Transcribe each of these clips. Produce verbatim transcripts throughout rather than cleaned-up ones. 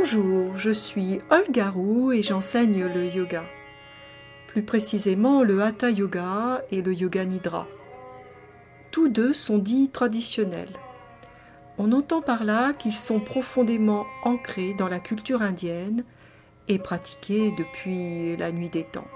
Bonjour, je suis Olga Roux et j'enseigne le yoga. Plus précisément le Hatha Yoga et le Yoga Nidra. Tous deux sont dits traditionnels. On entend par là qu'ils sont profondément ancrés dans la culture indienne et pratiqués depuis la nuit des temps.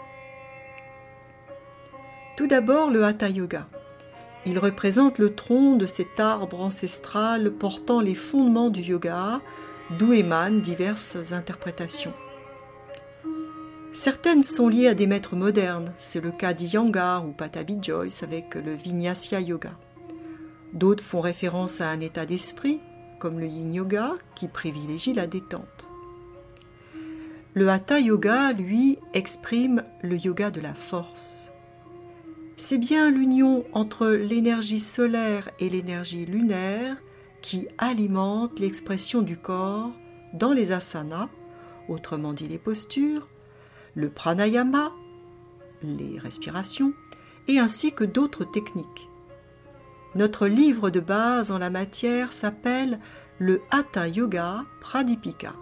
Tout d'abord le Hatha Yoga. Il représente le tronc de cet arbre ancestral portant les fondements du yoga, d'où émanent diverses interprétations. Certaines sont liées à des maîtres modernes, c'est le cas d'Iyengar ou Pattabhi Jois avec le Vinyasa Yoga. D'autres font référence à un état d'esprit, comme le Yin Yoga, qui privilégie la détente. Le Hatha Yoga, lui, exprime le yoga de la force. C'est bien l'union entre l'énergie solaire et l'énergie lunaire qui alimente l'expression du corps dans les asanas, autrement dit les postures, le pranayama, les respirations, et ainsi que d'autres techniques. Notre livre de base en la matière s'appelle le Hatha Yoga Pradipika.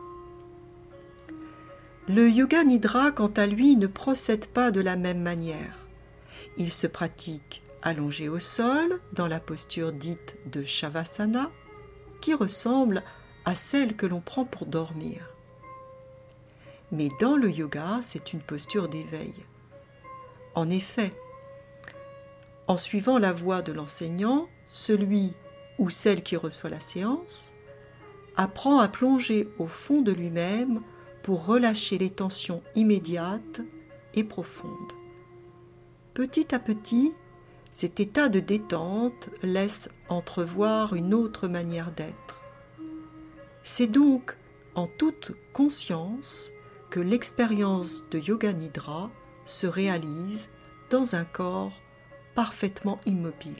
Le Yoga Nidra, quant à lui, ne procède pas de la même manière. Il se pratique allongé au sol, dans la posture dite de Shavasana, qui ressemble à celle que l'on prend pour dormir. Mais dans le yoga, c'est une posture d'éveil. En effet, en suivant la voie de l'enseignant, celui ou celle qui reçoit la séance apprend à plonger au fond de lui-même pour relâcher les tensions immédiates et profondes. Petit à petit, cet état de détente laisse entrevoir une autre manière d'être. C'est donc en toute conscience que l'expérience de Yoga Nidra se réalise dans un corps parfaitement immobile.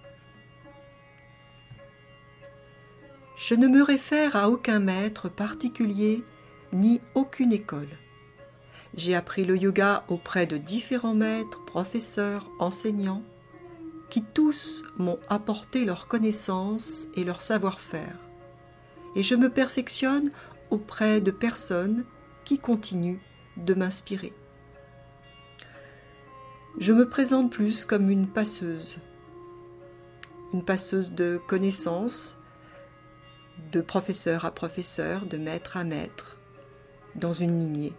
Je ne me réfère à aucun maître particulier ni aucune école. J'ai appris le yoga auprès de différents maîtres, professeurs, enseignants, qui tous m'ont apporté leur connaissance et leur savoir-faire. Et je me perfectionne auprès de personnes qui continuent de m'inspirer. Je me présente plus comme une passeuse, une passeuse de connaissances, de professeur à professeur, de maître à maître, dans une lignée.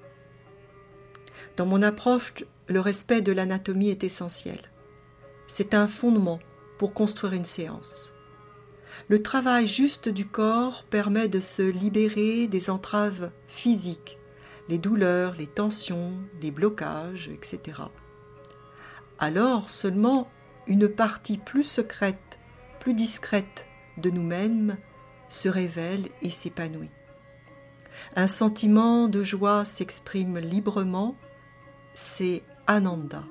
Dans mon approche, le respect de l'anatomie est essentiel. C'est un fondement pour construire une séance. Le travail juste du corps permet de se libérer des entraves physiques, les douleurs, les tensions, les blocages, et cetera. Alors seulement une partie plus secrète, plus discrète de nous-mêmes se révèle et s'épanouit. Un sentiment de joie s'exprime librement, c'est Ananda.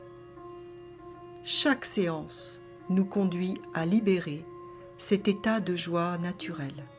Chaque séance nous conduit à libérer cet état de joie naturelle.